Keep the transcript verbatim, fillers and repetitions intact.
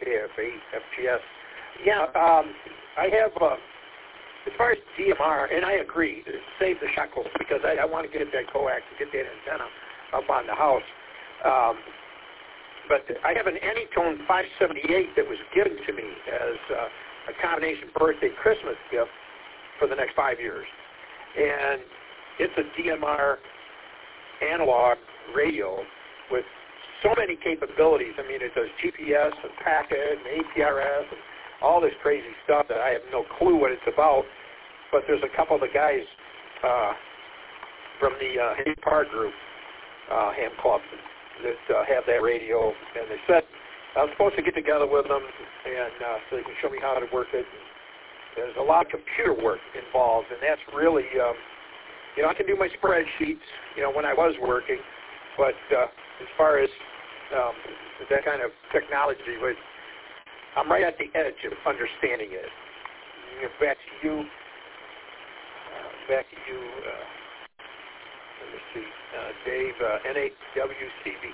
K F A, F G S. Yeah, um, I have, uh, as far as D M R, and I agree, save the shekels, because I, I want to get that coax and get that antenna up on the house. Um, but I have an Anytone five seventy-eight that was given to me as uh, a combination birthday Christmas gift for the next five years. And it's a D M R analog radio with so many capabilities. I mean, it does G P S and packet and A P R S and all this crazy stuff that I have no clue what it's about. But there's a couple of the guys uh, from the uh, Hay Park group, uh, Ham Club, that uh, have that radio. And they said I was supposed to get together with them and uh, so they can show me how to work it. There's a lot of computer work involved, and that's really, um, you know, I can do my spreadsheets, you know, when I was working, but uh, as far as um, that kind of technology, but I'm right at the edge of understanding it. You know, back to you, uh, back to you, uh, let me see, uh, Dave, uh, N A W C B.